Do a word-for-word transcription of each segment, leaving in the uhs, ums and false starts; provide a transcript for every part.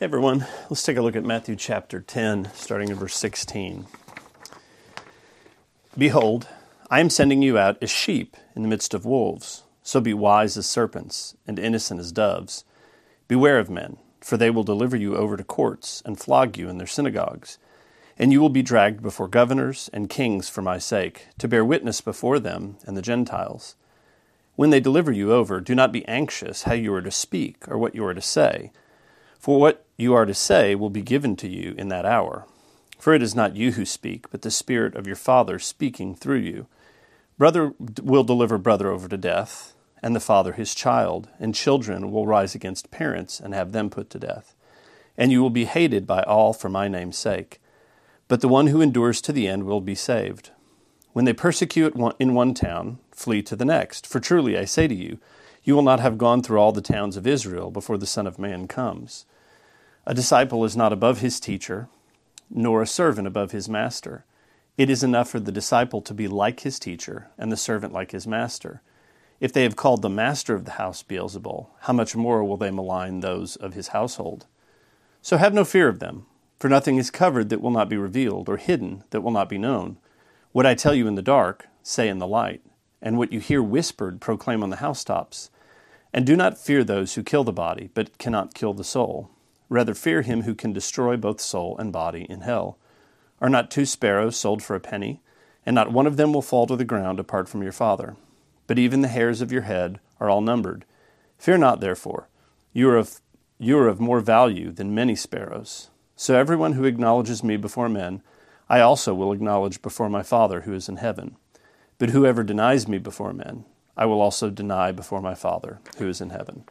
Hey everyone, let's take a look at Matthew chapter ten, starting in verse sixteen. Behold, I am sending you out as sheep in the midst of wolves. So be wise as serpents and innocent as doves. Beware of men, for they will deliver you over to courts and flog you in their synagogues. And you will be dragged before governors and kings for my sake, to bear witness before them and the Gentiles. When they deliver you over, do not be anxious how you are to speak or what you are to say. For what you are to say will be given to you in that hour. For it is not you who speak, but the Spirit of your Father speaking through you. Brother will deliver brother over to death, and the father his child, and children will rise against parents and have them put to death. And you will be hated by all for my name's sake. But the one who endures to the end will be saved. When they persecute one in one town, flee to the next. For truly I say to you, you will not have gone through all the towns of Israel before the Son of Man comes. A disciple is not above his teacher, nor a servant above his master. It is enough for the disciple to be like his teacher, and the servant like his master. If they have called the master of the house Beelzebul, how much more will they malign those of his household? So have no fear of them, for nothing is covered that will not be revealed, or hidden that will not be known. What I tell you in the dark, say in the light, and what you hear whispered, proclaim on the housetops. And do not fear those who kill the body, but cannot kill the soul. Rather fear him who can destroy both soul and body in hell. Are not two sparrows sold for a penny? And not one of them will fall to the ground apart from your Father. But even the hairs of your head are all numbered. Fear not, therefore. You are of, you are of more value than many sparrows. So everyone who acknowledges me before men, I also will acknowledge before my Father who is in heaven. But whoever denies me before men, I will also deny before my Father who is in heaven.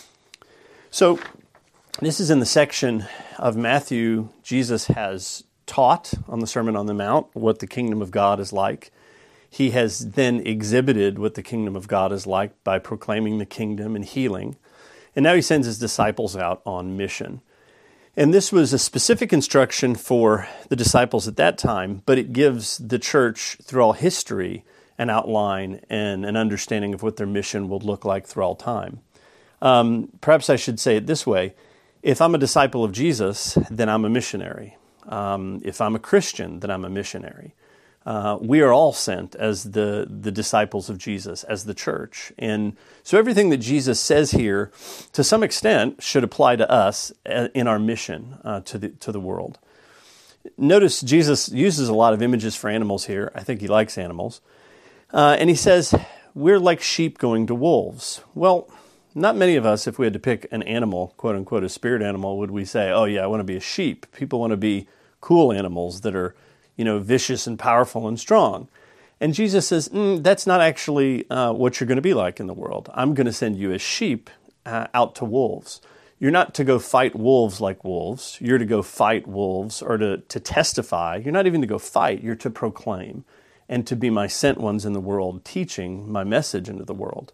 So, this is in the section of Matthew Jesus has taught on the Sermon on the Mount what the kingdom of God is like. He has then exhibited what the kingdom of God is like by proclaiming the kingdom and healing. And now he sends his disciples out on mission. And this was a specific instruction for the disciples at that time, but it gives the church through all history an outline and an understanding of what their mission will look like through all time. Um, perhaps I should say it this way. If I'm a disciple of Jesus, then I'm a missionary. Um, if I'm a Christian, then I'm a missionary. Uh, we are all sent as the, the disciples of Jesus, as the church. And so everything that Jesus says here, to some extent, should apply to us in our mission uh, to the to the world. Notice Jesus uses a lot of images for animals here. I think he likes animals. Uh, and he says, we're like sheep going to wolves. Well, not many of us, if we had to pick an animal, quote unquote, a spirit animal, would we say, oh yeah, I want to be a sheep. People want to be cool animals that are, you know, vicious and powerful and strong. And Jesus says, mm, that's not actually uh, what you're going to be like in the world. I'm going to send you as sheep uh, out to wolves. You're not to go fight wolves like wolves. You're to go fight wolves or to, to testify. You're not even to go fight. You're to proclaim and to be my sent ones in the world, teaching my message into the world.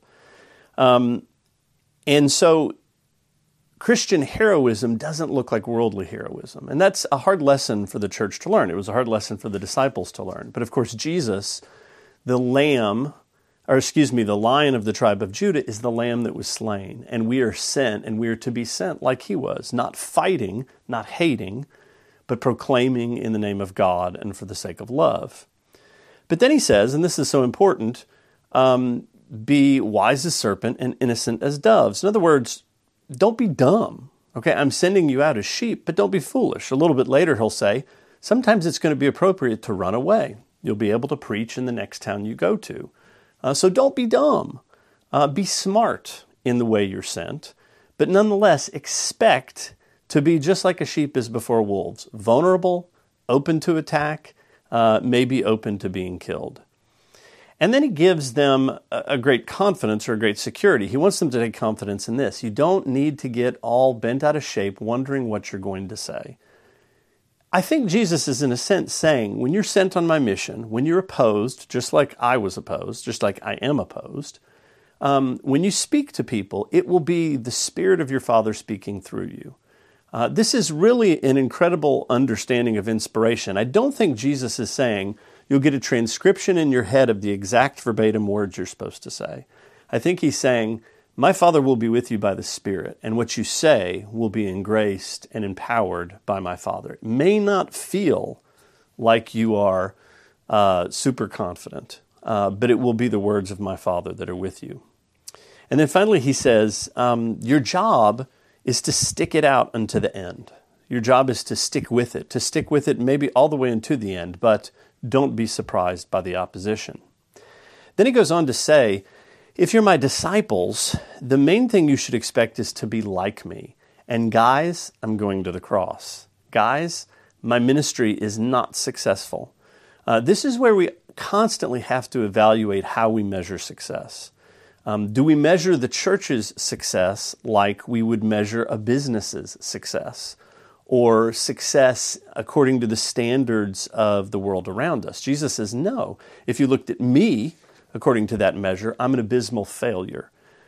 Um, And so Christian heroism doesn't look like worldly heroism. And that's a hard lesson for the church to learn. It was a hard lesson for the disciples to learn. But of course, Jesus, the lamb, or excuse me, the lion of the tribe of Judah is the lamb that was slain. And we are sent, and we are to be sent like he was, not fighting, not hating, but proclaiming in the name of God and for the sake of love. But then he says, and this is so important, um, be wise as serpent and innocent as doves. In other words, don't be dumb. Okay, I'm sending you out as sheep, but don't be foolish. A little bit later, he'll say, sometimes it's going to be appropriate to run away. You'll be able to preach in the next town you go to. Uh, so don't be dumb. Uh, be smart in the way you're sent, but nonetheless, expect to be just like a sheep is before wolves, vulnerable, open to attack, uh, maybe open to being killed. And then he gives them a great confidence or a great security. He wants them to take confidence in this. You don't need to get all bent out of shape wondering what you're going to say. I think Jesus is in a sense saying, when you're sent on my mission, when you're opposed, just like I was opposed, just like I am opposed, um, when you speak to people, it will be the Spirit of your Father speaking through you. Uh, this is really an incredible understanding of inspiration. I don't think Jesus is saying, you'll get a transcription in your head of the exact verbatim words you're supposed to say. I think he's saying, My Father will be with you by the Spirit, and what you say will be engraced and empowered by my Father. It may not feel like you are uh, super confident, uh, but it will be the words of my Father that are with you. And then finally he says, um, your job is to stick it out unto the end. Your job is to stick with it, to stick with it maybe all the way into the end, but don't be surprised by the opposition. Then he goes on to say, if you're my disciples, the main thing you should expect is to be like me. And guys, I'm going to the cross. Guys, my ministry is not successful. Uh, this is where we constantly have to evaluate how we measure success. Um, do we measure the church's success like we would measure a business's success, or success according to the standards of the world around us? Jesus says, no. If you looked at me, according to that measure, I'm an abysmal failure.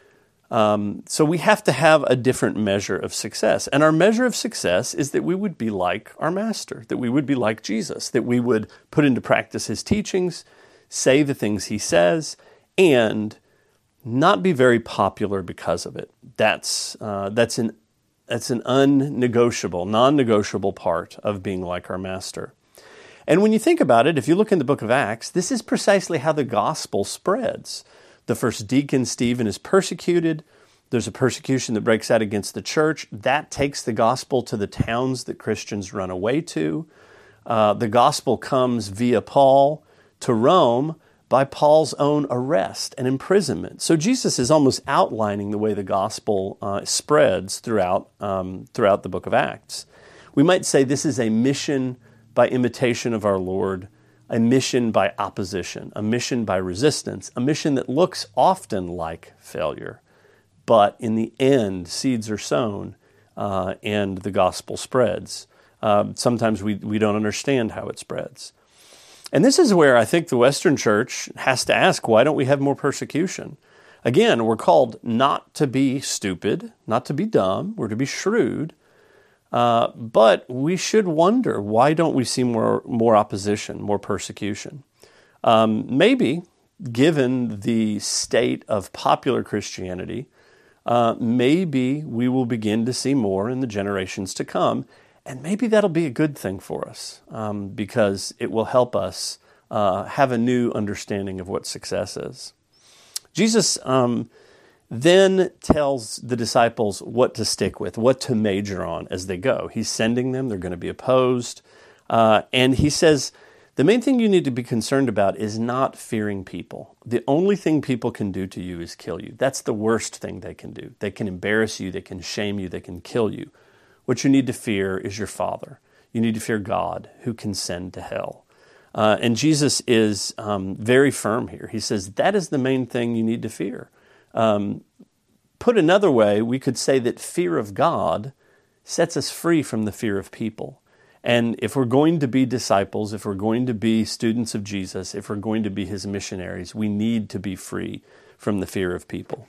Um, so we have to have a different measure of success. And our measure of success is that we would be like our master, that we would be like Jesus, that we would put into practice his teachings, say the things he says, and not be very popular because of it. That's uh, that's an that's an unnegotiable, non-negotiable part of being like our master. And when you think about it, if you look in the book of Acts, this is precisely how the gospel spreads. The first deacon, Stephen, is persecuted. There's a persecution that breaks out against the church. That takes the gospel to the towns that Christians run away to. Uh, the gospel comes via Paul to Rome by Paul's own arrest and imprisonment. So Jesus is almost outlining the way the gospel uh, spreads throughout, um, throughout the book of Acts. We might say this is a mission by imitation of our Lord, a mission by opposition, a mission by resistance, a mission that looks often like failure. But in the end, seeds are sown uh, and the gospel spreads. Uh, sometimes we, we don't understand how it spreads. And this is where I think the Western church has to ask, why don't we have more persecution? Again, we're called not to be stupid, not to be dumb, we're to be shrewd. Uh, but we should wonder, why don't we see more more opposition, more persecution? Um, maybe, given the state of popular Christianity, uh, maybe we will begin to see more in the generations to come, and maybe that'll be a good thing for us, um, because it will help us uh, have a new understanding of what success is. Jesus um, then tells the disciples what to stick with, what to major on as they go. He's sending them, they're going to be opposed. Uh, and he says, the main thing you need to be concerned about is not fearing people. The only thing people can do to you is kill you. That's the worst thing they can do. They can embarrass you, they can shame you, they can kill you. What you need to fear is your Father. You need to fear God, who can send to hell. Uh, and Jesus is um, very firm here. He says, that is the main thing you need to fear. Um, put another way, we could say that fear of God sets us free from the fear of people. And if we're going to be disciples, if we're going to be students of Jesus, if we're going to be his missionaries, we need to be free from the fear of people.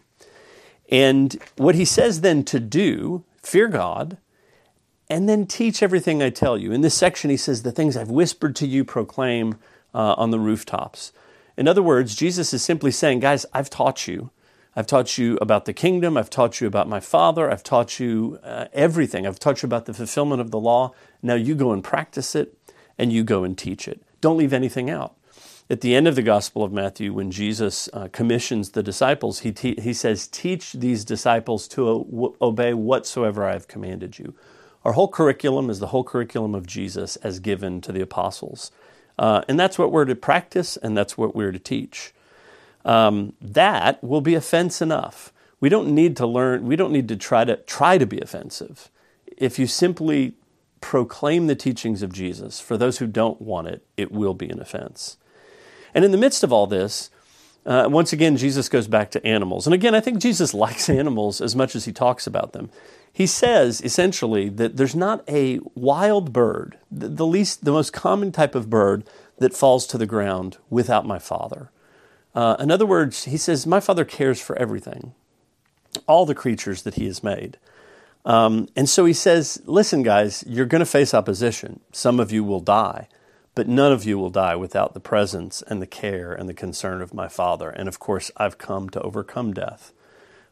And what he says then to do, fear God, and then teach everything I tell you. In this section, he says, the things I've whispered to you, proclaim uh, on the rooftops. In other words, Jesus is simply saying, guys, I've taught you. I've taught you about the kingdom. I've taught you about my Father. I've taught you uh, everything. I've taught you about the fulfillment of the law. Now you go and practice it, and you go and teach it. Don't leave anything out. At the end of the Gospel of Matthew, when Jesus uh, commissions the disciples, he te- he says, teach these disciples to o- obey whatsoever I have commanded you. Our whole curriculum is the whole curriculum of Jesus as given to the apostles. Uh, and that's what we're to practice, and that's what we're to teach. Um, that will be offense enough. We don't need to learn, we don't need to try to try to be offensive. If you simply proclaim the teachings of Jesus, for those who don't want it, it will be an offense. And in the midst of all this, uh, once again, Jesus goes back to animals. And again, I think Jesus likes animals as much as he talks about them. He says, essentially, that there's not a wild bird, the least, the most common type of bird that falls to the ground without my Father. Uh, in other words, he says, my Father cares for everything, all the creatures that he has made. Um, and so he says, listen, guys, you're going to face opposition. Some of you will die, but none of you will die without the presence and the care and the concern of my Father. And of course, I've come to overcome death.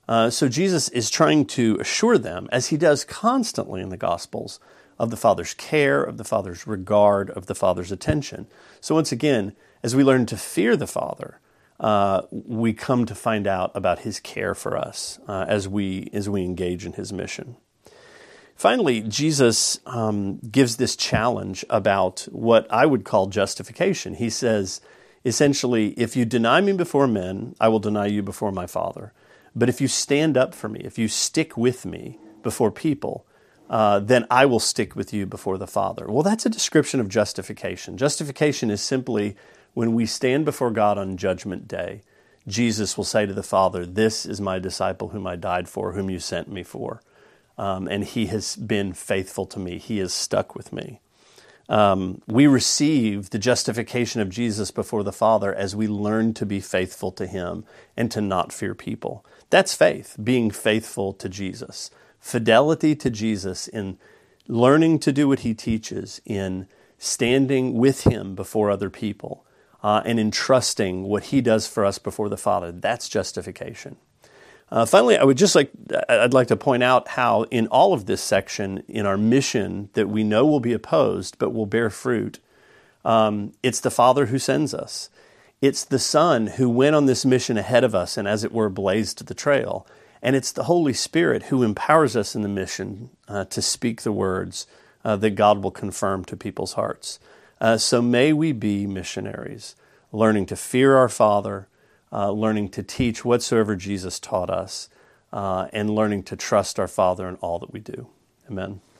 Uh, so Jesus is trying to assure them, as he does constantly in the Gospels, of the Father's care, of the Father's regard, of the Father's attention. So once again, as we learn to fear the Father, uh, we come to find out about his care for us uh, as we as we engage in his mission. Finally, Jesus um, gives this challenge about what I would call justification. He says, essentially, if you deny me before men, I will deny you before my Father. But if you stand up for me, if you stick with me before people, uh, then I will stick with you before the Father. Well, that's a description of justification. Justification is simply when we stand before God on Judgment Day, Jesus will say to the Father, "This is my disciple whom I died for, whom you sent me for. Um, and he has been faithful to me. He has stuck with me." Um, we receive the justification of Jesus before the Father as we learn to be faithful to him and to not fear people. That's faith, being faithful to Jesus. Fidelity to Jesus in learning to do what he teaches, in standing with him before other people, uh, and in trusting what he does for us before the Father. That's justification. Uh, finally, I would just like, I'd like to point out how in all of this section, in our mission that we know will be opposed but will bear fruit, um, it's the Father who sends us. It's the Son who went on this mission ahead of us and, as it were, blazed the trail. And it's the Holy Spirit who empowers us in the mission uh, to speak the words uh, that God will confirm to people's hearts. Uh, so may we be missionaries, learning to fear our Father, Uh, learning to teach whatsoever Jesus taught us, uh, and learning to trust our Father in all that we do. Amen.